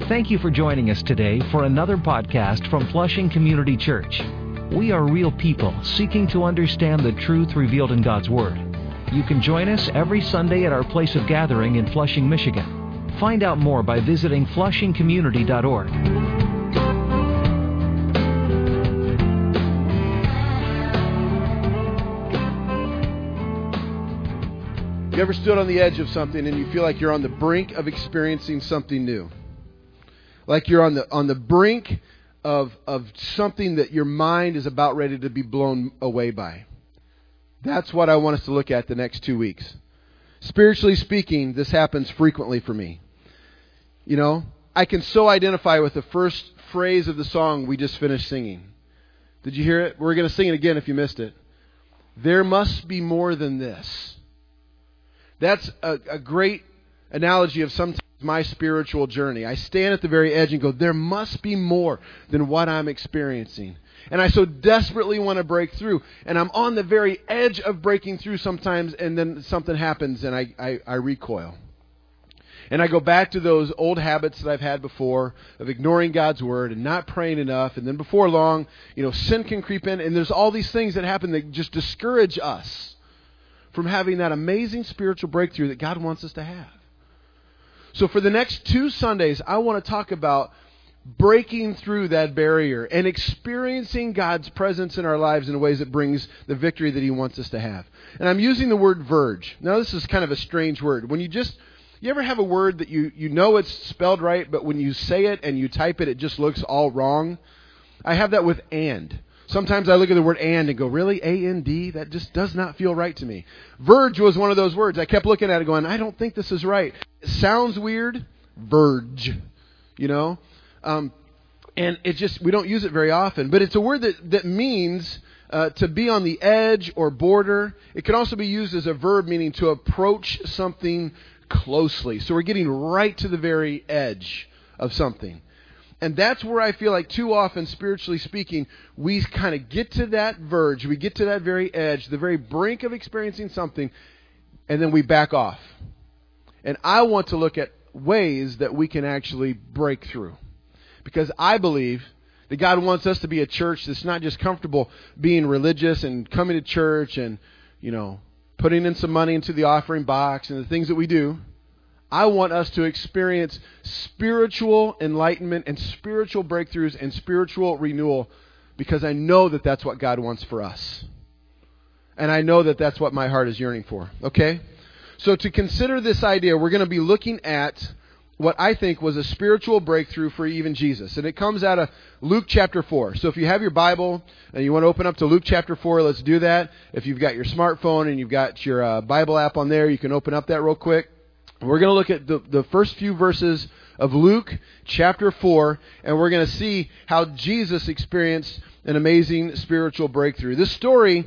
Thank you for joining us today for another podcast from Flushing Community Church. We are real people seeking to understand the truth revealed in God's Word. You can join us every Sunday at our place of gathering in Flushing, Michigan. Find out more by visiting flushingcommunity.org. You ever stood on the edge of something and you feel like you're on the brink of experiencing something new? Like you're on the brink of something that your mind is about ready to be blown away by. That's what I want us to look at the next 2 weeks. Spiritually speaking, this happens frequently for me. You know, I can so identify with the first phrase of the song we just finished singing. Did you hear it? We're going to sing it again if you missed it. There must be more than this. That's a great analogy of sometimes my spiritual journey. I stand at the very edge and go, there must be more than what I'm experiencing. And I so desperately want to break through. And I'm on the very edge of breaking through sometimes, and then something happens and I recoil. And I go back to those old habits that I've had before of ignoring God's Word and not praying enough. And then before long, sin can creep in. And there's all these things that happen that just discourage us from having that amazing spiritual breakthrough that God wants us to have. So for the next 2 Sundays, I want to talk about breaking through that barrier and experiencing God's presence in our lives in ways that brings the victory that He wants us to have. And I'm using the word verge. Now, this is kind of a strange word. When you ever have a word that you know it's spelled right, but when you say it and you type it, it just looks all wrong? I have that with and. Sometimes I look at the word and go, really? A-N-D? That just does not feel right to me. Verge was one of those words. I kept looking at it going, I don't think this is right. It sounds weird. Verge. And it just, we don't use it very often. But it's a word that means to be on the edge or border. It can also be used as a verb meaning to approach something closely. So we're getting right to the very edge of something. And that's where I feel like too often, spiritually speaking, we kind of get to that verge. We get to that very edge, the very brink of experiencing something, and then we back off. And I want to look at ways that we can actually break through. Because I believe that God wants us to be a church that's not just comfortable being religious and coming to church and, putting in some money into the offering box and the things that we do. I want us to experience spiritual enlightenment and spiritual breakthroughs and spiritual renewal because I know that that's what God wants for us. And I know that that's what my heart is yearning for. Okay? So to consider this idea, we're going to be looking at what I think was a spiritual breakthrough for even Jesus. And it comes out of Luke chapter 4. So if you have your Bible and you want to open up to Luke chapter 4, let's do that. If you've got your smartphone and you've got your Bible app on there, you can open up that real quick. We're going to look at the first few verses of Luke chapter 4, and we're going to see how Jesus experienced an amazing spiritual breakthrough. This story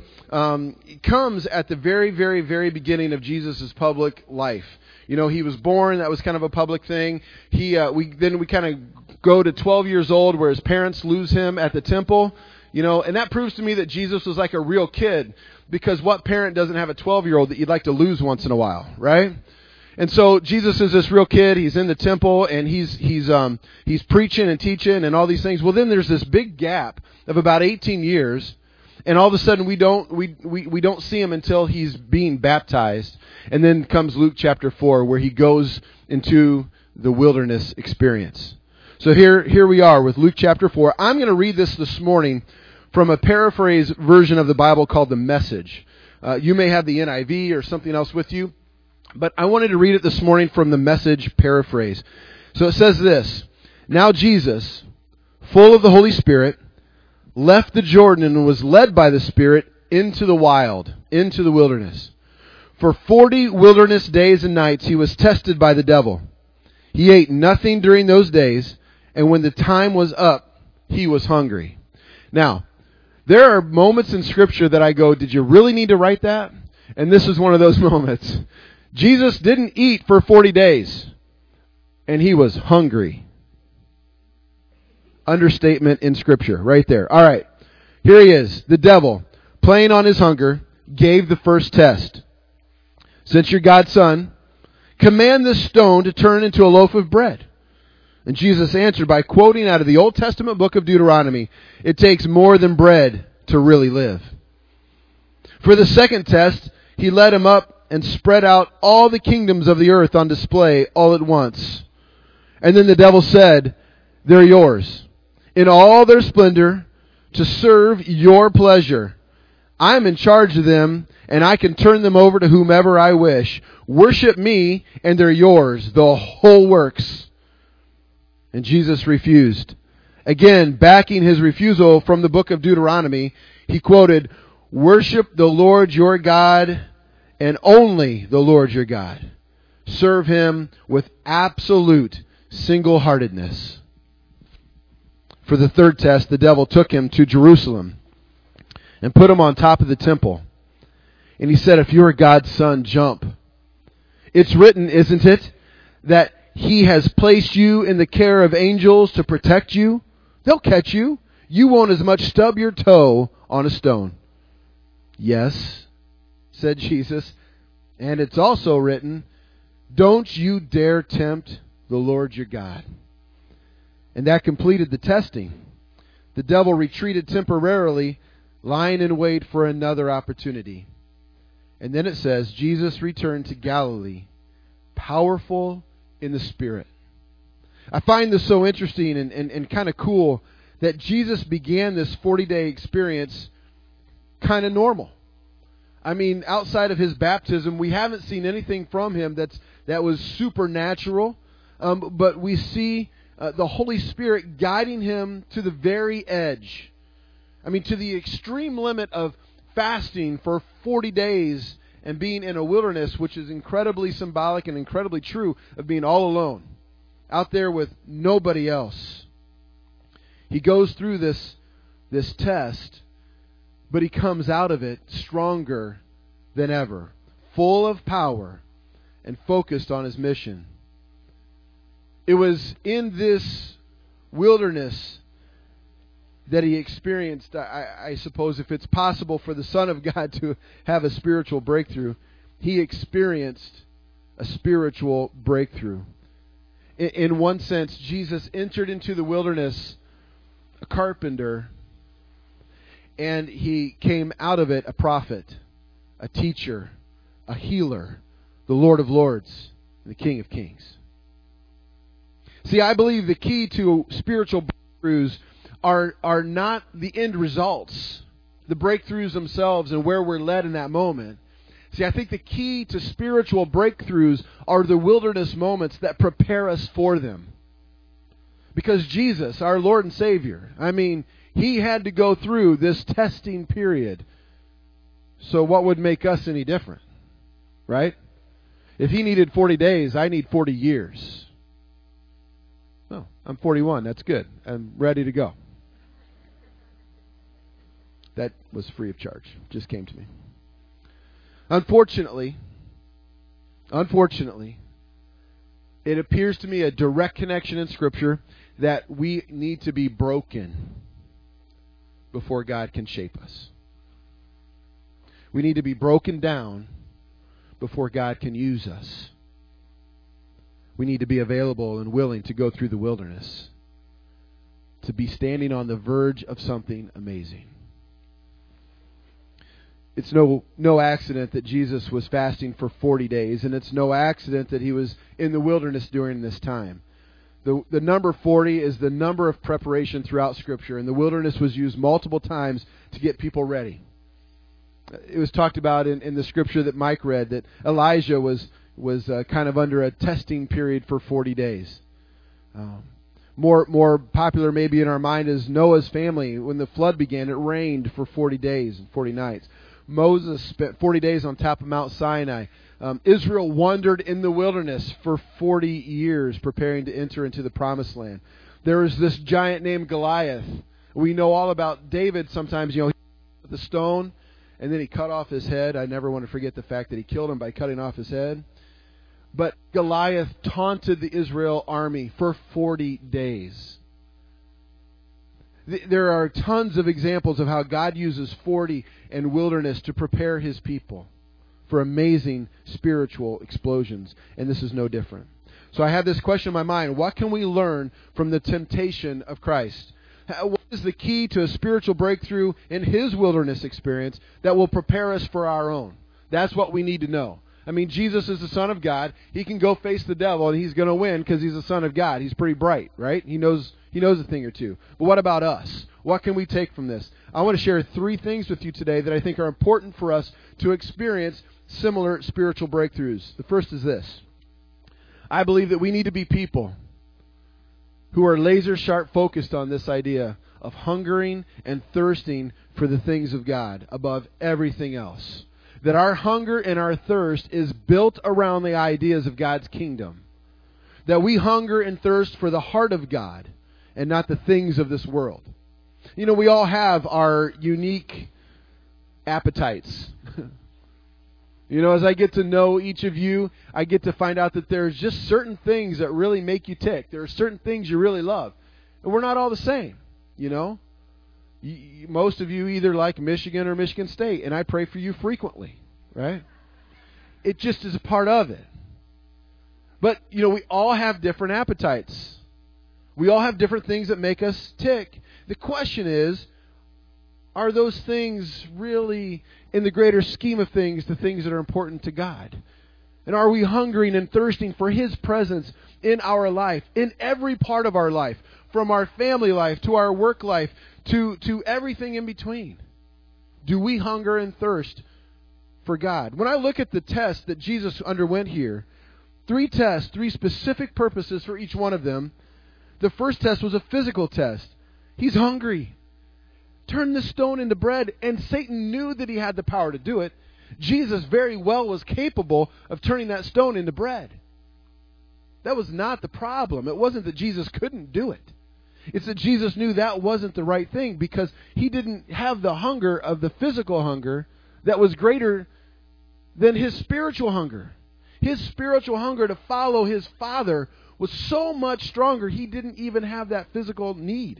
comes at the very, very, very beginning of Jesus' public life. He was born. That was kind of a public thing. We kind of go to 12 years old where his parents lose him at the temple. And that proves to me that Jesus was like a real kid, because what parent doesn't have a 12-year-old that you'd like to lose once in a while, right? And so Jesus is this real kid. He's in the temple and he's preaching and teaching and all these things. Well, then there's this big gap of about 18 years, and all of a sudden we don't see him until he's being baptized. And then comes Luke chapter 4, where he goes into the wilderness experience. So here we are with Luke chapter 4. I'm going to read this morning from a paraphrase version of the Bible called the Message. You may have the NIV or something else with you. But I wanted to read it this morning from the Message paraphrase. So it says this: Now Jesus, full of the Holy Spirit, left the Jordan and was led by the Spirit into the wild, into the wilderness. For 40 wilderness days and nights he was tested by the devil. He ate nothing during those days, and when the time was up, he was hungry. Now, there are moments in Scripture that I go, did you really need to write that? And this is one of those moments. Jesus didn't eat for 40 days, and he was hungry. Understatement in Scripture, right there. All right, here he is. The devil, playing on his hunger, gave the first test. Since you're God's son, command this stone to turn into a loaf of bread. And Jesus answered by quoting out of the Old Testament book of Deuteronomy, "It takes more than bread to really live." For the second test, he led him up and spread out all the kingdoms of the earth on display all at once. And then the devil said, "They're yours, in all their splendor, to serve your pleasure. I'm in charge of them, and I can turn them over to whomever I wish. Worship me, and they're yours, the whole works." And Jesus refused. Again, backing his refusal from the book of Deuteronomy, he quoted, "Worship the Lord your God, and only the Lord your God. Serve him with absolute single-heartedness." For the third test, the devil took him to Jerusalem and put him on top of the temple. And he said, "If you're God's son, jump. It's written, isn't it, that he has placed you in the care of angels to protect you? They'll catch you. You won't as much stub your toe on a stone." "Yes," said Jesus, "and it's also written, don't you dare tempt the Lord your God." And that completed the testing. The devil retreated temporarily, lying in wait for another opportunity. And then it says, Jesus returned to Galilee, powerful in the Spirit. I find this so interesting and kind of cool that Jesus began this 40-day experience kind of normal. I mean, outside of his baptism, we haven't seen anything from him that was supernatural, but we see the Holy Spirit guiding him to the very edge. I mean, to the extreme limit of fasting for 40 days and being in a wilderness, which is incredibly symbolic and incredibly true of being all alone, out there with nobody else. He goes through this test, but he comes out of it stronger than ever, full of power and focused on his mission. It was in this wilderness that he experienced, I suppose, if it's possible for the Son of God to have a spiritual breakthrough, he experienced a spiritual breakthrough. In one sense, Jesus entered into the wilderness a carpenter, and he came out of it a prophet, a teacher, a healer, the Lord of Lords, and the King of Kings. See, I believe the key to spiritual breakthroughs are not the end results, the breakthroughs themselves and where we're led in that moment. See, I think the key to spiritual breakthroughs are the wilderness moments that prepare us for them. Because Jesus, our Lord and Savior, I mean, he had to go through this testing period. So what would make us any different? Right? If he needed 40 days, I need 40 years. Oh, I'm 41. That's good. I'm ready to go. That was free of charge. Just came to me. Unfortunately, it appears to me a direct connection in Scripture that we need to be broken before God can shape us. We need to be broken down before God can use us. We need to be available and willing to go through the wilderness, to be standing on the verge of something amazing. It's no accident that Jesus was fasting for 40 days, and it's no accident that he was in the wilderness during this time. The number 40 is the number of preparation throughout Scripture, and the wilderness was used multiple times to get people ready. It was talked about in the Scripture that Mike read that Elijah was kind of under a testing period for 40 days. More popular maybe in our mind is Noah's family. When the flood began, it rained for 40 days and 40 nights. Moses spent 40 days on top of Mount Sinai. Israel wandered in the wilderness for 40 years preparing to enter into the Promised Land. There was this giant named Goliath. We know all about David sometimes, he with the stone, and then he cut off his head. I never want to forget the fact that he killed him by cutting off his head. But Goliath taunted the Israel army for 40 days. There are tons of examples of how God uses 40 and wilderness to prepare his people for amazing spiritual explosions. And this is no different. So I have this question in my mind. What can we learn from the temptation of Christ? What is the key to a spiritual breakthrough in His wilderness experience that will prepare us for our own? That's what we need to know. I mean, Jesus is the Son of God. He can go face the devil, and He's going to win because He's the Son of God. He's pretty bright, right? He knows a thing or two. But what about us? What can we take from this? I want to share 3 things with you today that I think are important for us to experience similar spiritual breakthroughs. The first is this. I believe that we need to be people who are laser-sharp focused on this idea of hungering and thirsting for the things of God above everything else. That our hunger and our thirst is built around the ideas of God's kingdom. That we hunger and thirst for the heart of God and not the things of this world. You know, we all have our unique appetites. You know, as I get to know each of you, I get to find out that there's just certain things that really make you tick. There are certain things you really love. And we're not all the same, you know. Most of you either like Michigan or Michigan State, and I pray for you frequently, right? It just is a part of it. But, you know, we all have different appetites. We all have different things that make us tick. The question is, are those things really, in the greater scheme of things, the things that are important to God? And are we hungering and thirsting for His presence in our life, in every part of our life, from our family life to our work life to everything in between? Do we hunger and thirst for God? When I look at the test that Jesus underwent here, 3 tests, 3 specific purposes for each one of them. The first test was a physical test. He's hungry. Turn the stone into bread, and Satan knew that he had the power to do it. Jesus very well was capable of turning that stone into bread. That was not the problem. It wasn't that Jesus couldn't do it. It's that Jesus knew that wasn't the right thing because He didn't have the hunger of the physical hunger that was greater than His spiritual hunger. His spiritual hunger to follow His Father was so much stronger, He didn't even have that physical need.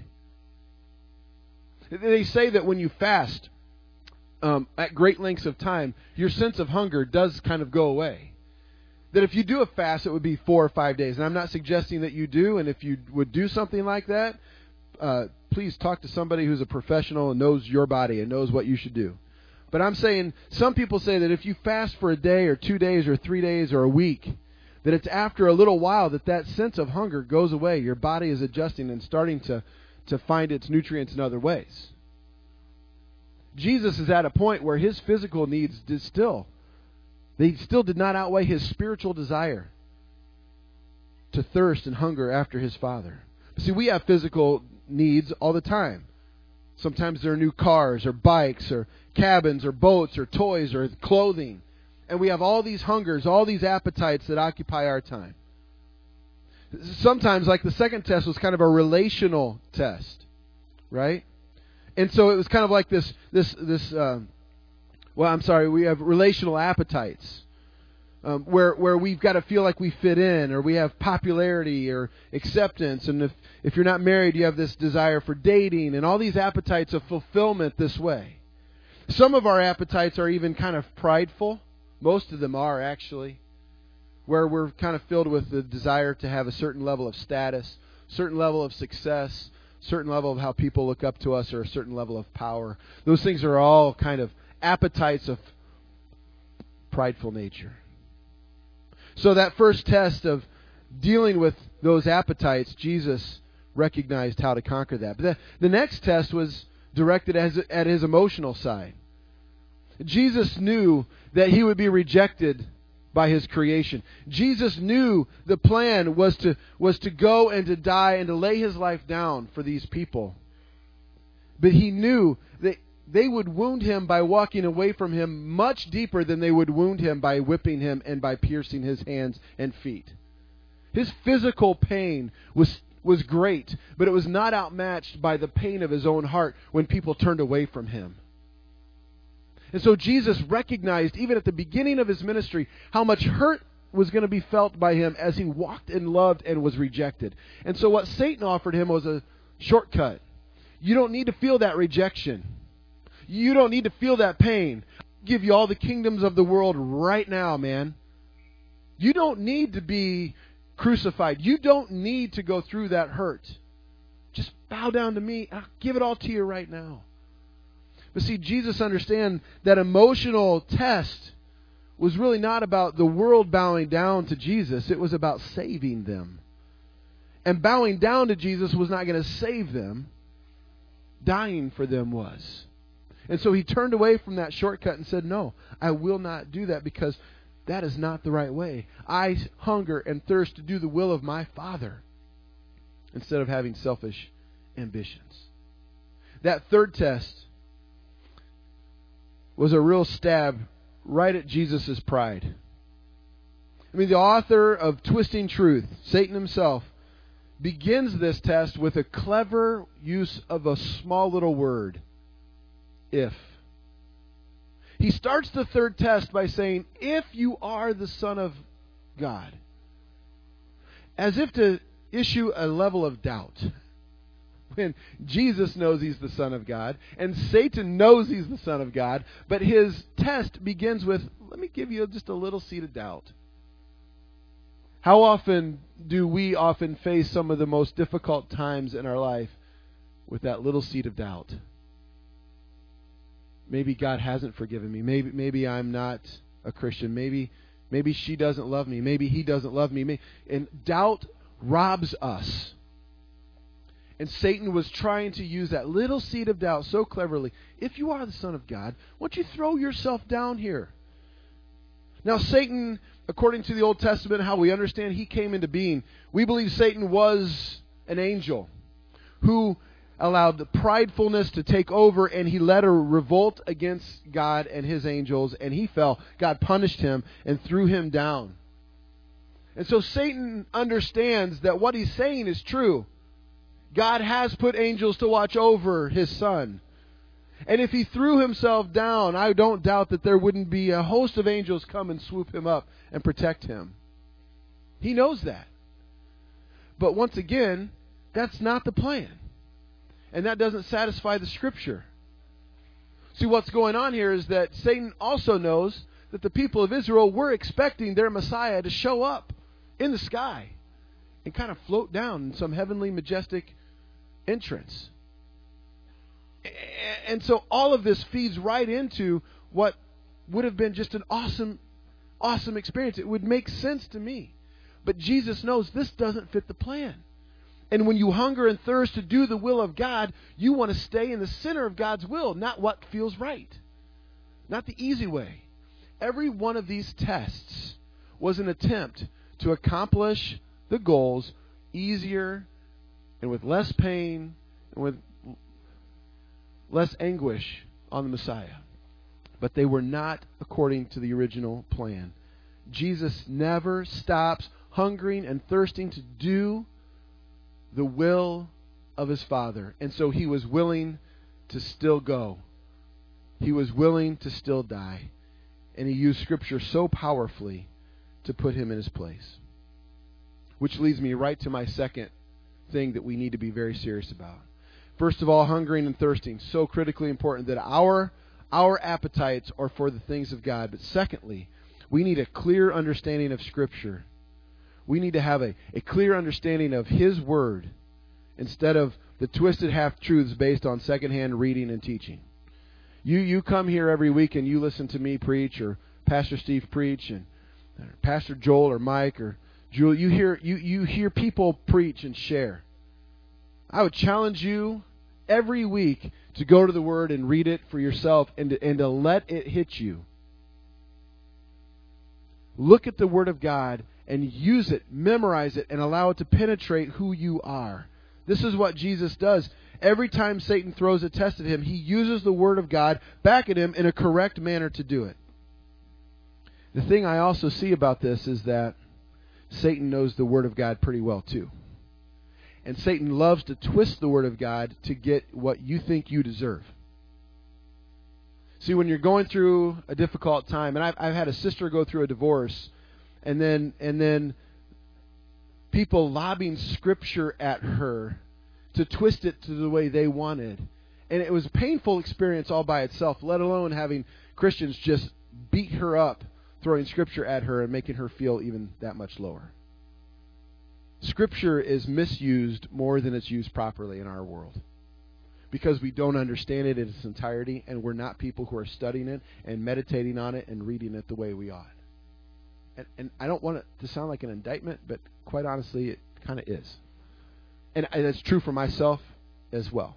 They say that when you fast at great lengths of time, your sense of hunger does kind of go away. That if you do a fast, it would be 4 or 5 days. And I'm not suggesting that you do, and if you would do something like that, please talk to somebody who's a professional and knows your body and knows what you should do. But I'm saying, some people say that if you fast for a day or 2 days or 3 days or a week, that it's after a little while that sense of hunger goes away. Your body is adjusting and starting to find its nutrients in other ways. Jesus is at a point where His physical needs still did not outweigh His spiritual desire to thirst and hunger after His Father. See, we have physical needs all the time. Sometimes there are new cars or bikes or cabins or boats or toys or clothing. And we have all these hungers, all these appetites that occupy our time. Sometimes, like the second test was kind of a relational test, right? And so it was kind of like we have relational appetites where we've got to feel like we fit in, or we have popularity or acceptance. And if you're not married, you have this desire for dating and all these appetites of fulfillment this way. Some of our appetites are even kind of prideful. Most of them are, actually, where we're kind of filled with the desire to have a certain level of status, certain level of success, certain level of how people look up to us, or a certain level of power. Those things are all kind of appetites of prideful nature. So that first test of dealing with those appetites, Jesus recognized how to conquer that. But the next test was directed at His emotional side. Jesus knew that He would be rejected by His creation. Jesus knew the plan was to go and to die and to lay His life down for these people. But He knew that they would wound Him by walking away from Him much deeper than they would wound Him by whipping Him and by piercing His hands and feet. His physical pain was great, but it was not outmatched by the pain of His own heart when people turned away from Him. And so Jesus recognized, even at the beginning of His ministry, how much hurt was going to be felt by Him as He walked and loved and was rejected. And so what Satan offered Him was a shortcut. You don't need to feel that rejection. You don't need to feel that pain. I'll give you all the kingdoms of the world right now, man. You don't need to be crucified. You don't need to go through that hurt. Just bow down to me. I'll give it all to you right now. But see, Jesus understands that emotional test was really not about the world bowing down to Jesus. It was about saving them. And bowing down to Jesus was not going to save them. Dying for them was. And so he turned away from that shortcut and said, no, I will not do that because that is not the right way. I hunger and thirst to do the will of my Father instead of having selfish ambitions. That third test was a real stab right at Jesus' pride. I mean, the author of Twisting Truth, Satan himself, begins this test with a clever use of a small little word, if. He starts the third test by saying, if you are the Son of God, as if to issue a level of doubt. When Jesus knows he's the Son of God, and Satan knows he's the Son of God, but his test begins with, let me give you just a little seed of doubt. How often do we face some of the most difficult times in our life with that little seed of doubt? Maybe God hasn't forgiven me. Maybe I'm not a Christian. Maybe she doesn't love me. Maybe he doesn't love me. And doubt robs us. And Satan was trying to use that little seed of doubt so cleverly. If you are the Son of God, why don't you throw yourself down here? Now, Satan, according to the Old Testament, how we understand he came into being, we believe Satan was an angel who allowed the pridefulness to take over, and he led a revolt against God and his angels, and he fell. God punished him and threw him down. And so Satan understands that what he's saying is true. God has put angels to watch over his Son. And if he threw himself down, I don't doubt that there wouldn't be a host of angels come and swoop him up and protect him. He knows that. But once again, that's not the plan. And that doesn't satisfy the Scripture. See, what's going on here is that Satan also knows that the people of Israel were expecting their Messiah to show up in the sky and kind of float down in some heavenly, majestic entrance. And so all of this feeds right into what would have been just an awesome experience. It would make sense to me. But Jesus knows this doesn't fit the plan. And when you hunger and thirst to do the will of God, you want to stay in the center of God's will, not what feels right. Not the easy way. Every one of these tests was an attempt to accomplish the goals easier and with less pain and with less anguish on the Messiah. But they were not according to the original plan. Jesus never stops hungering and thirsting to do the will of his Father. And so he was willing to still go. He was willing to still die. And he used Scripture so powerfully to put him in his place. Which leads me right to my second thing that we need to be very serious about. First of all, hungering and thirsting, so critically important that our appetites are for the things of God. But secondly, we need a clear understanding of Scripture. We need to have a clear understanding of His Word instead of the twisted half-truths based on secondhand reading and teaching. You come here every week and you listen to me preach or Pastor Steve preach and Pastor Joel or Mike or Julie. You hear people preach and share. I would challenge you every week to go to the Word and read it for yourself and to let it hit you. Look at the Word of God and use it, memorize it, and allow it to penetrate who you are. This is what Jesus does. Every time Satan throws a test at him, he uses the Word of God back at him in a correct manner to do it. The thing I also see about this is that Satan knows the Word of God pretty well too. And Satan loves to twist the Word of God to get what you think you deserve. See, when you're going through a difficult time, and I've had a sister go through a divorce, and then people lobbing Scripture at her to twist it to the way they wanted. And it was a painful experience all by itself, let alone having Christians just beat her up, throwing Scripture at her and making her feel even that much lower. Scripture is misused more than it's used properly in our world, because we don't understand it in its entirety, and we're not people who are studying it and meditating on it and reading it the way we ought. And I don't want it to sound like an indictment, but quite honestly, it kind of is. And it's true for myself as well.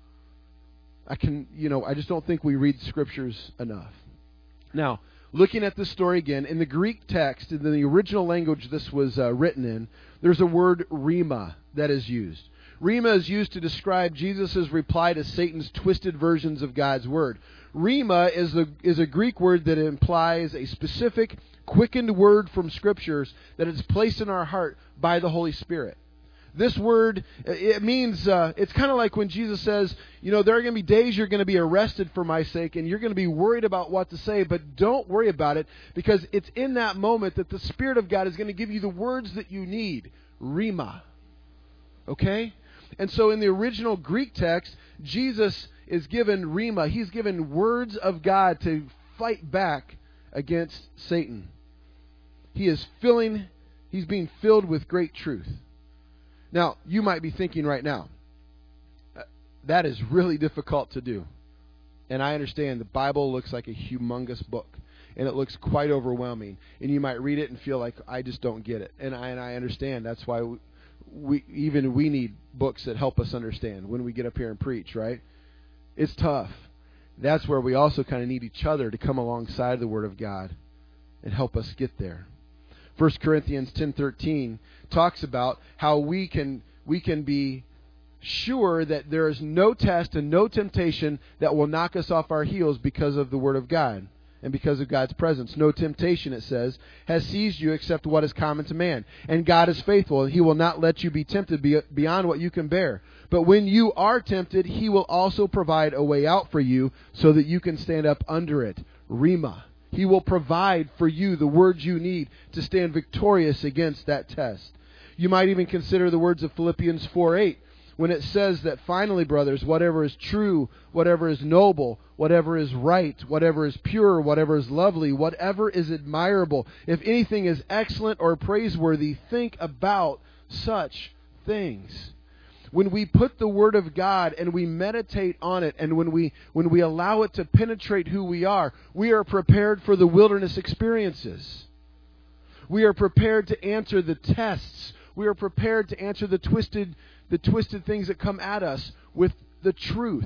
I just don't think we read Scriptures enough. Now, looking at this story again, in the Greek text, in the original language this was written in, there's a word rhema that is used. Rhema is used to describe Jesus' reply to Satan's twisted versions of God's Word. Rhema is a Greek word that implies a specific, quickened word from Scriptures that is placed in our heart by the Holy Spirit. This word, it means, it's kind of like when Jesus says, there are going to be days you're going to be arrested for my sake, and you're going to be worried about what to say, but don't worry about it, because it's in that moment that the Spirit of God is going to give you the words that you need. Rhema. Okay? And so in the original Greek text, Jesus is given rhema. He's given words of God to fight back against Satan. He's being filled with great truth. Now, you might be thinking right now, that is really difficult to do. And I understand the Bible looks like a humongous book, and it looks quite overwhelming. And you might read it and feel like, I just don't get it. And I understand. That's why we need books that help us understand when we get up here and preach, right? It's tough. That's where we also kind of need each other to come alongside the Word of God and help us get there. 1 Corinthians 10:13 talks about how we can be sure that there is no test and no temptation that will knock us off our heels because of the Word of God and because of God's presence. No temptation, it says, has seized you except what is common to man. And God is faithful, and He will not let you be tempted beyond what you can bear. But when you are tempted, He will also provide a way out for you so that you can stand up under it. Rhema. He will provide for you the words you need to stand victorious against that test. You might even consider the words of Philippians 4:8, when it says that finally, brothers, whatever is true, whatever is noble, whatever is right, whatever is pure, whatever is lovely, whatever is admirable, if anything is excellent or praiseworthy, think about such things. When we put the Word of God and we meditate on it, and when we allow it to penetrate who we are prepared for the wilderness experiences. We are prepared to answer the tests. We are prepared to answer the twisted things that come at us with the truth.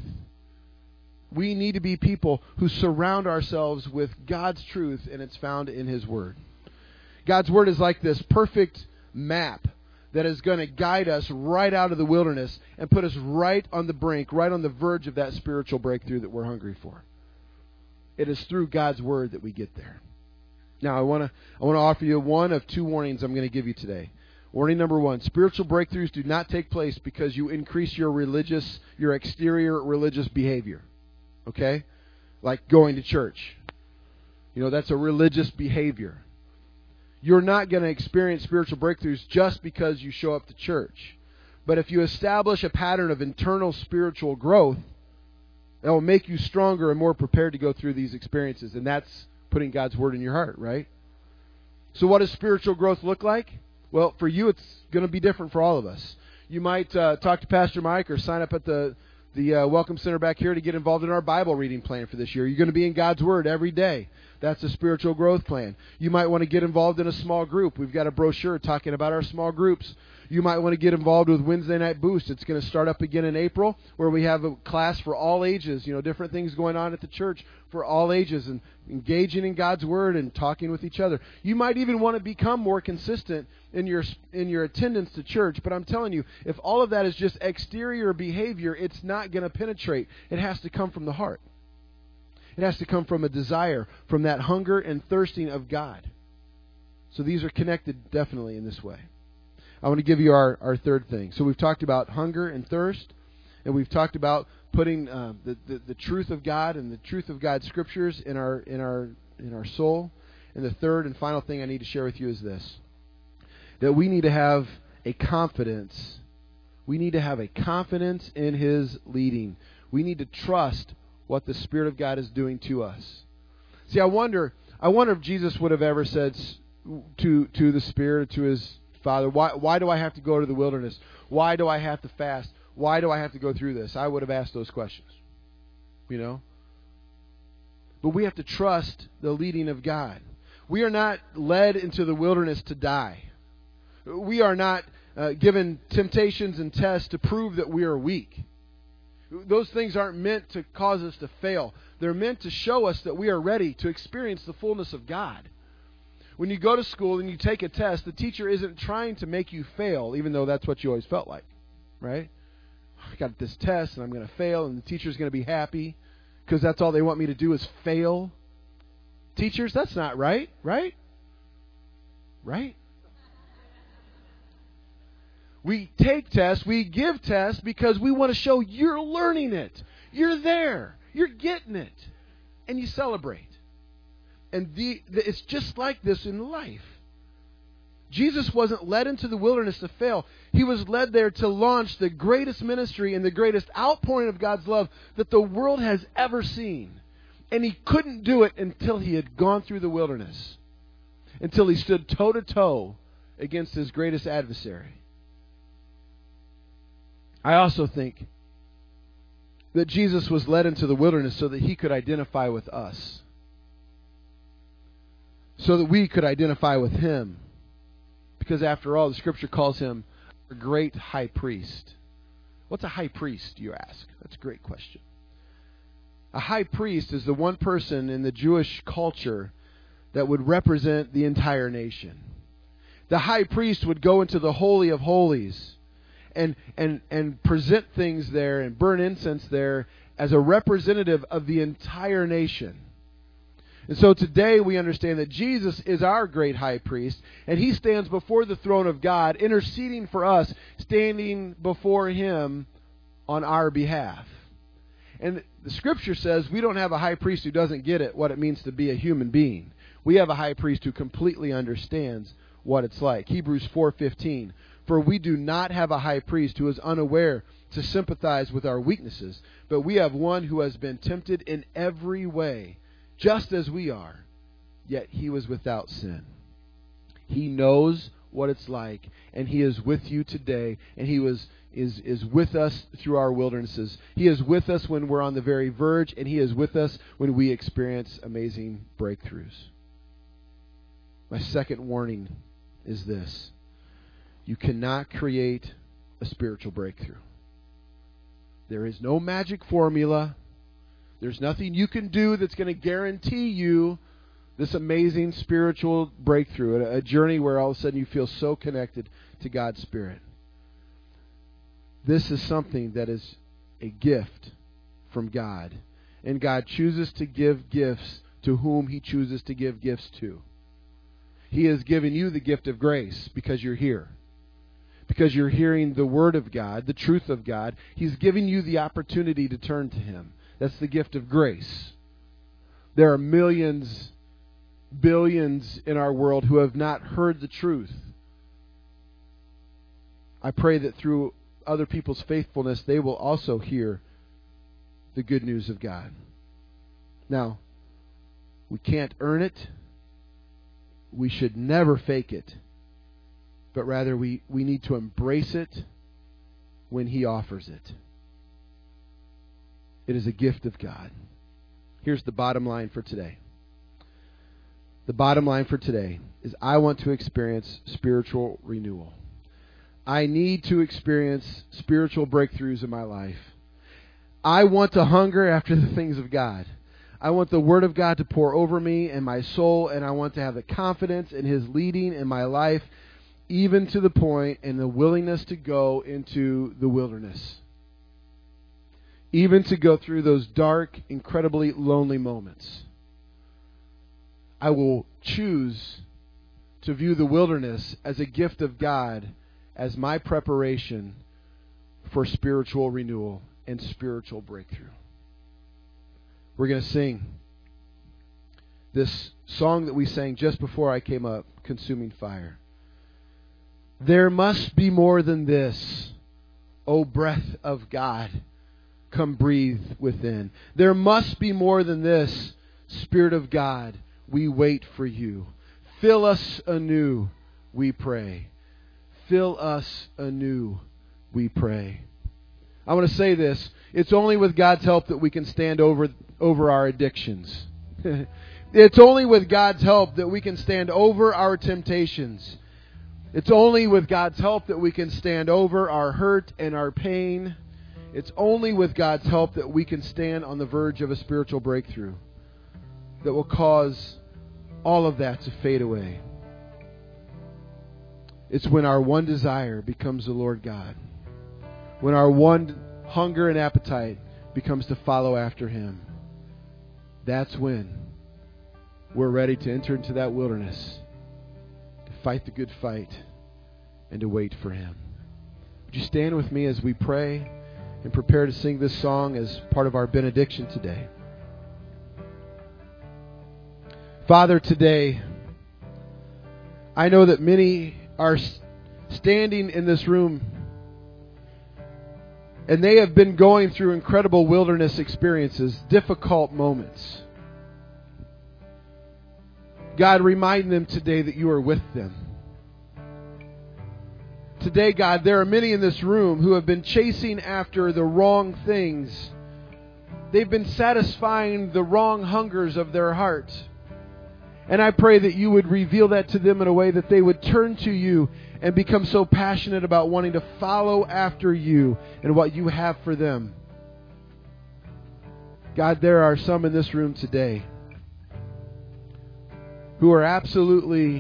We need to be people who surround ourselves with God's truth, and it's found in His Word. God's Word is like this perfect map that is going to guide us right out of the wilderness and put us right on the brink, right on the verge of that spiritual breakthrough that we're hungry for. It is through God's Word that we get there. Now, I want to offer you one of two warnings I'm going to give you today. Warning number one, spiritual breakthroughs do not take place because you increase your exterior religious behavior. Okay? Like going to church. That's a religious behavior. You're not going to experience spiritual breakthroughs just because you show up to church. But if you establish a pattern of internal spiritual growth, that will make you stronger and more prepared to go through these experiences. And that's putting God's Word in your heart, right? So what does spiritual growth look like? Well, for you, it's going to be different for all of us. You might talk to Pastor Mike or sign up at the Welcome Center back here to get involved in our Bible reading plan for this year. You're going to be in God's Word every day. That's a spiritual growth plan. You might want to get involved in a small group. We've got a brochure talking about our small groups. You might want to get involved with Wednesday Night Boost. It's going to start up again in April, where we have a class for all ages, different things going on at the church for all ages, and engaging in God's Word and talking with each other. You might even want to become more consistent in your attendance to church, but I'm telling you, if all of that is just exterior behavior, it's not going to penetrate. It has to come from the heart. It has to come from a desire, from that hunger and thirsting of God. So these are connected definitely in this way. I want to give you our third thing. So we've talked about hunger and thirst, and we've talked about putting the truth of God and the truth of God's Scriptures in our soul. And the third and final thing I need to share with you is this: that we need to have a confidence. We need to have a confidence in His leading. We need to trust what the Spirit of God is doing to us. See, I wonder if Jesus would have ever said to the Spirit, to Father, why do I have to go to the wilderness? Why do I have to fast? Why do I have to go through this? I would have asked those questions. You know? But we have to trust the leading of God. We are not led into the wilderness to die. We are not given temptations and tests to prove that we are weak. Those things aren't meant to cause us to fail. They're meant to show us that we are ready to experience the fullness of God. When you go to school and you take a test, the teacher isn't trying to make you fail, even though that's what you always felt like, right? I got this test and I'm going to fail, and the teacher's going to be happy because that's all they want me to do is fail. Teachers, that's not right, right? Right? We take tests, we give tests because we want to show you're learning it. You're there. You're getting it. And you celebrate. And it's just like this in life. Jesus wasn't led into the wilderness to fail. He was led there to launch the greatest ministry and the greatest outpouring of God's love that the world has ever seen. And he couldn't do it until he had gone through the wilderness. Until he stood toe-to-toe against his greatest adversary. I also think that Jesus was led into the wilderness so that he could identify with us. So that we could identify with him. Because after all, the Scripture calls him a great high priest. What's a high priest, you ask? That's a great question. A high priest is the one person in the Jewish culture that would represent the entire nation. The high priest would go into the Holy of Holies and present things there and burn incense there as a representative of the entire nation. And so today we understand that Jesus is our great high priest, and he stands before the throne of God, interceding for us, standing before him on our behalf. And the Scripture says we don't have a high priest who doesn't get it, what it means to be a human being. We have a high priest who completely understands what it's like. Hebrews 4:15. For we do not have a high priest who is unaware to sympathize with our weaknesses, but we have one who has been tempted in every way, just as we are, yet he was without sin. He knows what it's like, and he is with you today, and he is with us through our wildernesses. He is with us when we're on the very verge, and he is with us when we experience amazing breakthroughs. My second warning is this. You cannot create a spiritual breakthrough. There is no magic formula. There's nothing you can do that's going to guarantee you this amazing spiritual breakthrough, a journey where all of a sudden you feel so connected to God's Spirit. This is something that is a gift from God. And God chooses to give gifts to whom he chooses to give gifts to. He has given you the gift of grace because you're here. Because you're hearing the Word of God, the truth of God. He's giving you the opportunity to turn to him. That's the gift of grace. There are millions, billions in our world who have not heard the truth. I pray that through other people's faithfulness, they will also hear the good news of God. Now, we can't earn it. We should never fake it. But rather, we need to embrace it when he offers it. It is a gift of God. Here's the bottom line for today. The bottom line for today is I want to experience spiritual renewal. I need to experience spiritual breakthroughs in my life. I want to hunger after the things of God. I want the Word of God to pour over me and my soul, and I want to have the confidence in his leading in my life, even to the point and the willingness to go into the wilderness. Even to go through those dark, incredibly lonely moments. I will choose to view the wilderness as a gift of God, as my preparation for spiritual renewal and spiritual breakthrough. We're going to sing this song that we sang just before I came up, Consuming Fire. There must be more than this, O breath of God, come breathe within. There must be more than this, Spirit of God, we wait for you. Fill us anew, we pray. Fill us anew, we pray. I want to say this. It's only with God's help that we can stand over our addictions. It's only with God's help that we can stand over our temptations. It's only with God's help that we can stand over our hurt and our pain. It's only with God's help that we can stand on the verge of a spiritual breakthrough that will cause all of that to fade away. It's when our one desire becomes the Lord God. When our one hunger and appetite becomes to follow after Him. That's when we're ready to enter into that wilderness, to fight the good fight, and to wait for Him. Would you stand with me as we pray and prepare to sing this song as part of our benediction today? Father, today, I know that many are standing in this room and they have been going through incredible wilderness experiences, difficult moments. God, remind them today that you are with them. Today, God, there are many in this room who have been chasing after the wrong things. They've been satisfying the wrong hungers of their heart. And I pray that you would reveal that to them in a way that they would turn to you and become so passionate about wanting to follow after you and what you have for them. God, there are some in this room today who are absolutely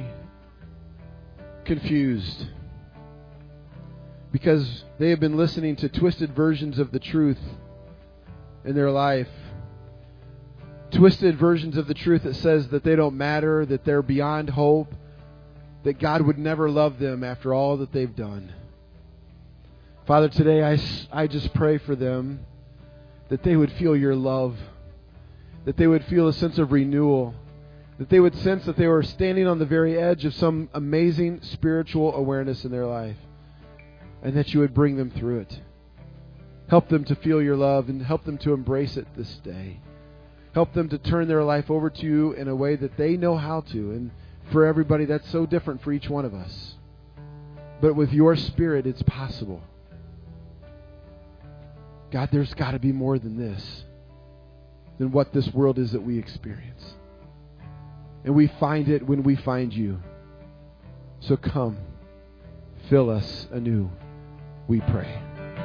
confused because they have been listening to twisted versions of the truth in their life. Twisted versions of the truth that says that they don't matter, that they're beyond hope, that God would never love them after all that they've done. Father, today I just pray for them that they would feel your love, that they would feel a sense of renewal, that they would sense that they were standing on the very edge of some amazing spiritual awareness in their life, and that you would bring them through it. Help them to feel your love and help them to embrace it this day. Help them to turn their life over to you in a way that they know how to. And for everybody, that's so different for each one of us. But with your Spirit, it's possible. God, there's got to be more than this, than what this world is that we experience. And we find it when we find you. So come, fill us anew, we pray.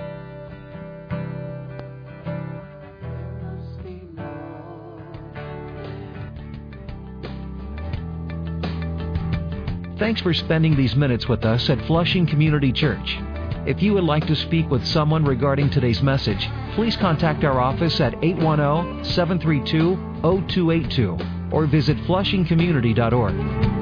Thanks for spending these minutes with us at Flushing Community Church. If you would like to speak with someone regarding today's message, please contact our office at 810-732-0282 or visit flushingcommunity.org.